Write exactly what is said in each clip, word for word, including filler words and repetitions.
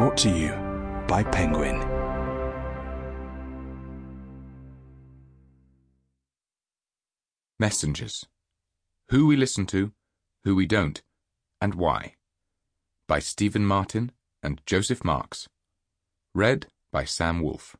Brought to you by Penguin. Messengers. Who we listen to, who we don't, and why. By Stephen Martin and Joseph Marks. Read by Sam Wolfe.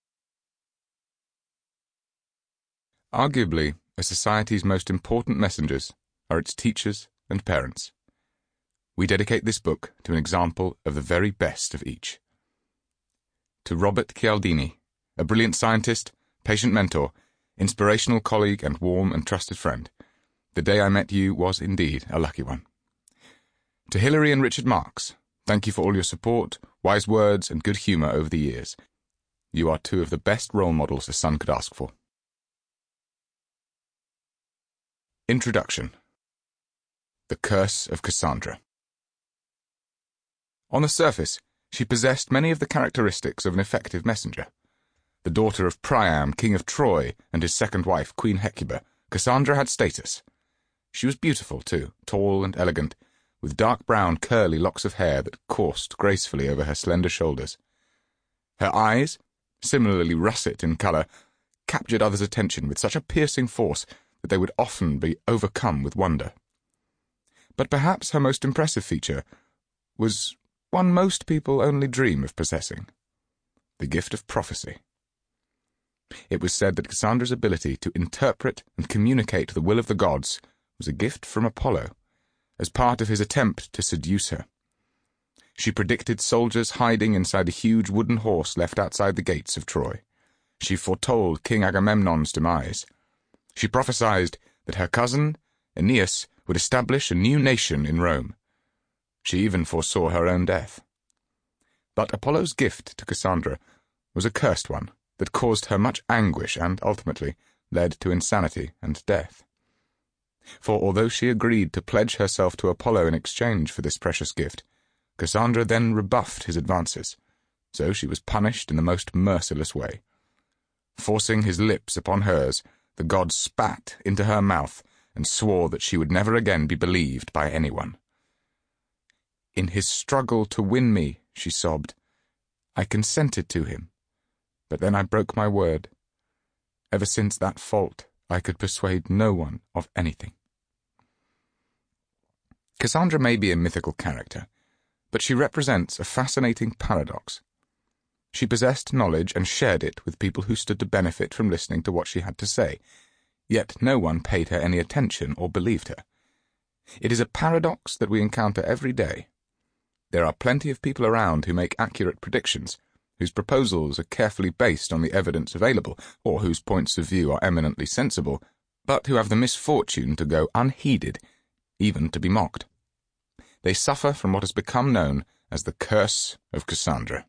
Arguably, a society's most important messengers are its teachers and parents. We dedicate this book to an example of the very best of each. To Robert Cialdini, a brilliant scientist, patient mentor, inspirational colleague and warm and trusted friend, the day I met you was indeed a lucky one. To Hilary and Richard Marks, thank you for all your support, wise words and good humour over the years. You are two of the best role models a son could ask for. Introduction. The Curse of Cassandra. On the surface, she possessed many of the characteristics of an effective messenger. The daughter of Priam, king of Troy, and his second wife, Queen Hecuba, Cassandra had status. She was beautiful, too, tall and elegant, with dark brown curly locks of hair that coursed gracefully over her slender shoulders. Her eyes, similarly russet in colour, captured others' attention with such a piercing force that they would often be overcome with wonder. But perhaps her most impressive feature was one most people only dream of possessing: the gift of prophecy. It was said that Cassandra's ability to interpret and communicate the will of the gods was a gift from Apollo, as part of his attempt to seduce her. She predicted soldiers hiding inside a huge wooden horse left outside the gates of Troy. She foretold King Agamemnon's demise. She prophesied that her cousin, Aeneas, would establish a new nation in Rome. She even foresaw her own death. But Apollo's gift to Cassandra was a cursed one that caused her much anguish and, ultimately, led to insanity and death. For although she agreed to pledge herself to Apollo in exchange for this precious gift, Cassandra then rebuffed his advances, so she was punished in the most merciless way. Forcing his lips upon hers, the god spat into her mouth and swore that she would never again be believed by anyone. "In his struggle to win me," she sobbed, "I consented to him, but then I broke my word. Ever since that fault, I could persuade no one of anything." Cassandra may be a mythical character, but she represents a fascinating paradox. She possessed knowledge and shared it with people who stood to benefit from listening to what she had to say, yet no one paid her any attention or believed her. It is a paradox that we encounter every day. There are plenty of people around who make accurate predictions, whose proposals are carefully based on the evidence available, or whose points of view are eminently sensible, but who have the misfortune to go unheeded, even to be mocked. They suffer from what has become known as the Curse of Cassandra.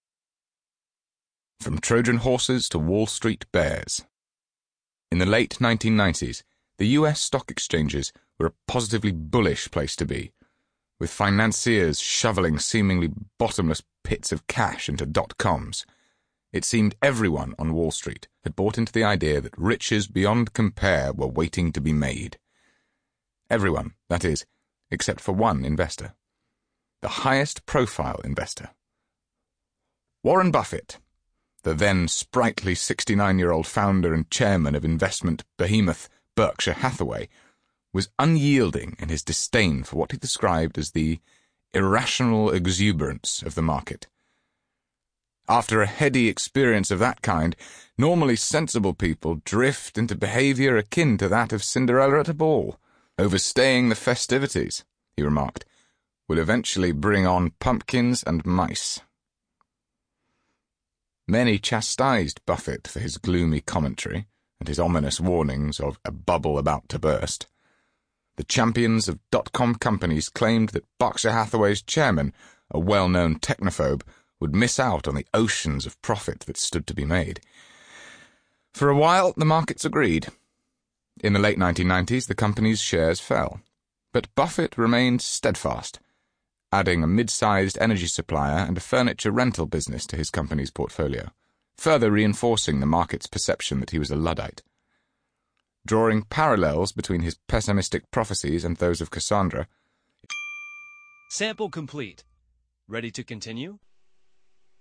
From Trojan horses to Wall Street bears. In the late nineteen nineties, the U S stock exchanges were a positively bullish place to be, with financiers shoveling seemingly bottomless pits of cash into dot-coms. It seemed everyone on Wall Street had bought into the idea that riches beyond compare were waiting to be made. Everyone, that is, except for one investor. The highest-profile investor. Warren Buffett, the then sprightly sixty-nine-year-old founder and chairman of investment behemoth Berkshire Hathaway, was unyielding in his disdain for what he described as the irrational exuberance of the market. After a heady experience of that kind, normally sensible people drift into behaviour akin to that of Cinderella at a ball. Overstaying the festivities, he remarked, will eventually bring on pumpkins and mice. Many chastised Buffett for his gloomy commentary and his ominous warnings of a bubble about to burst. The champions of dot-com companies claimed that Berkshire Hathaway's chairman, a well-known technophobe, would miss out on the oceans of profit that stood to be made. For a while, the markets agreed. In the late nineteen nineties, the company's shares fell, but Buffett remained steadfast, adding a mid-sized energy supplier and a furniture rental business to his company's portfolio, further reinforcing the market's perception that he was a Luddite. Drawing parallels between his pessimistic prophecies and those of Cassandra. Sample complete. Ready to continue?